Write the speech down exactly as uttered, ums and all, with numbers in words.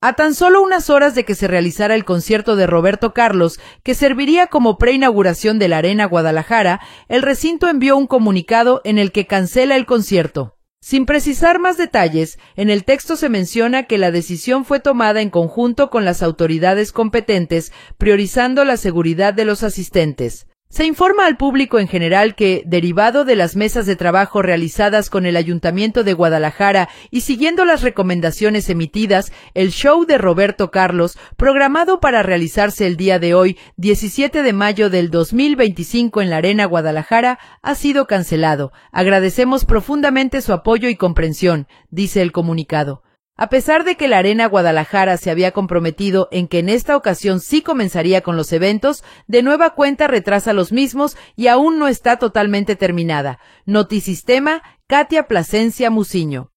A tan solo unas horas de que se realizara el concierto de Roberto Carlos, que serviría como preinauguración de la Arena Guadalajara, el recinto envió un comunicado en el que cancela el concierto. Sin precisar más detalles, en el texto se menciona que la decisión fue tomada en conjunto con las autoridades competentes, priorizando la seguridad de los asistentes. Se informa al público en general que, derivado de las mesas de trabajo realizadas con el Ayuntamiento de Guadalajara y siguiendo las recomendaciones emitidas, el show de Roberto Carlos, programado para realizarse el día de hoy, diecisiete de mayo del dos mil veinticinco en la Arena Guadalajara, ha sido cancelado. Agradecemos profundamente su apoyo y comprensión, dice el comunicado. A pesar de que la Arena Guadalajara se había comprometido en que en esta ocasión sí comenzaría con los eventos, de nueva cuenta retrasa los mismos y aún no está totalmente terminada. Notisistema, Katia Plasencia Muciño.